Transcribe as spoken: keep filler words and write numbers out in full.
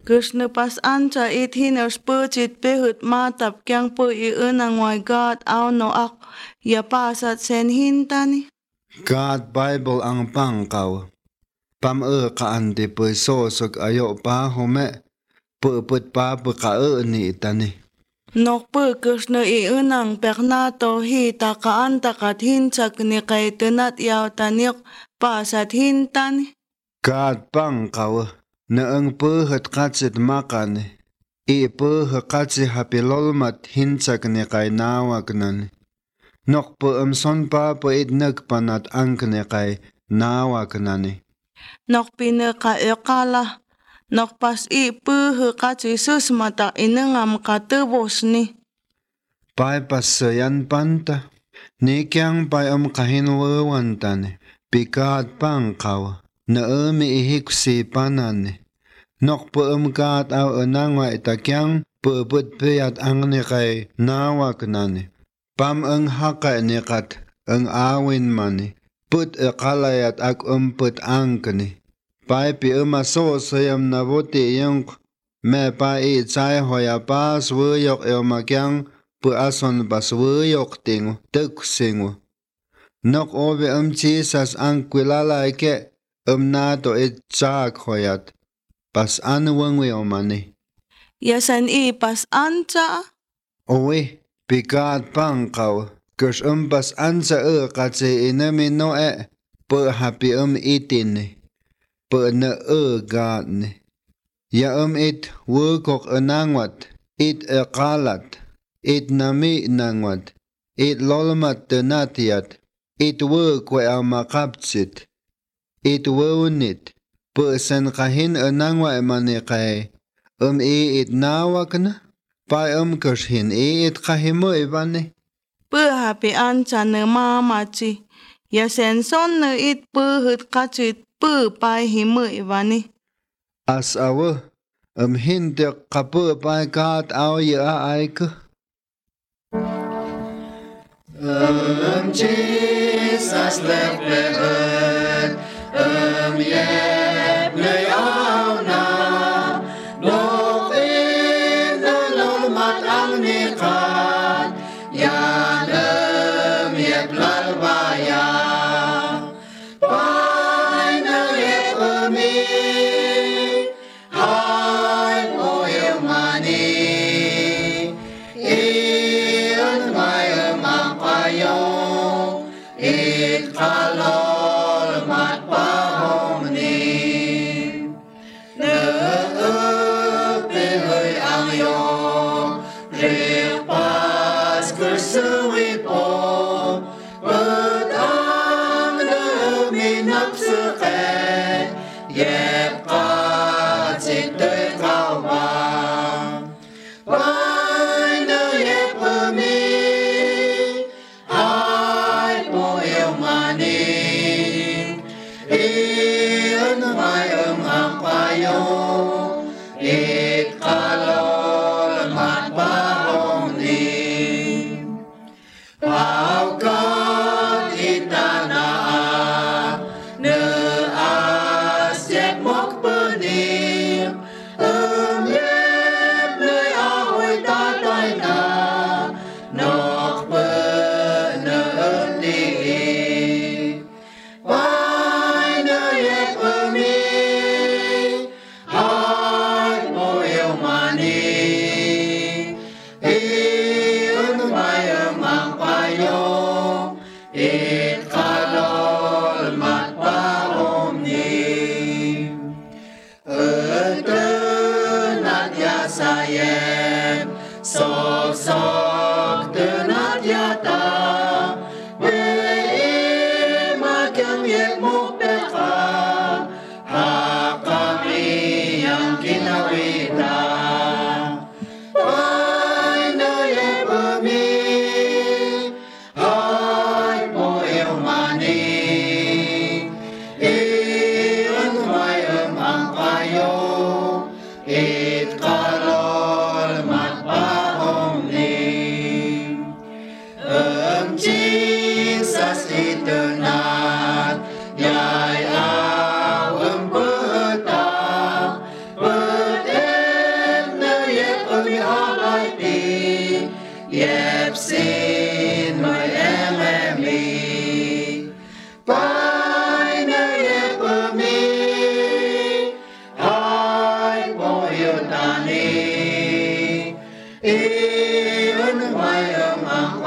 Krishna pas ancha it hiners purchit pehut matap kyang pu I unang ngoài God au no ak ya pasat sen hintani. God Bible ang pang kaw. Pam ơ ka ante pu so sok ayo pa home pu put pa pu ka ơ ni tani. Nok pu Krishna I unang perna to hi ta ka anta kat hinchak ni kay tunat yaw tanik pasat hintani. God pang kaw na ang pu hat katsit makani. I pu ha katsi hapilol mat hinchak ni kay nawak nani. Nok pu am son pa pu it nagpanat ang ni kay nawak nani. Nok pina ka ekala. Nok pas I pu hu katsi susmata inangam katubos ni. Pai pas sayan panta. Ni kyang pai am kahinwawan tani. Pikat pang kaw. Na umi ihik si panani. Nok pu um kat au unangwa itakyang pu put piyat ang ni kay nawak nani. Pam ang haka ni kat ang awin mani. Put ikalayat ak um put angkani. Pai pi uma so sayam na buti yung me pa I chay hoya pas wuyok el makyang pu ason bas wuyok tingo tuk singo. Nok obe um Jesus ang kwilala ike um nato it chak hoyat. Pas anu wangwe omani. Yasan I pas ancha. Owe, pikat pang kaw. Kers um pas ansa e katse inami no e. Pu happy um itini. Pu na e gadni. Ya um it wukok anangwat. It e kalat. It nami nangwat. It lolmat tenatiat. It wukwe al makapsit. It wunit. Pu san kahin anangwa emani kay. Um I it nawak na. Pa um kershin I it kahimu ibani. Pu happy ancha na mamachi. Yasen son na it pu hut kachit pu pai himu ibani. As awa. Um hinte kapu pai kat au ya aika. Um Jesus left the earth. Um yep le au na. Nok in the lolmat ang nikan. Yan um yep lalbaya. Pai na yep umi. Hai mo yung mani. Iyon may umang payo. It kalol mat pahom ni. Nauupihoy ang iyong ripas kursuwi po. But ang nauminap suke. Yep katsit to'y kawang. Pai na yep umi. Hai po yung mani. Iyon may umang payo. It kalol mat bahong ni. Pau kat itanaa. Ne as yep mok penim. Um yep le ahoy tatay na. Nok pe na undi. Pai na yep umi. Hai mo e ơn mai âm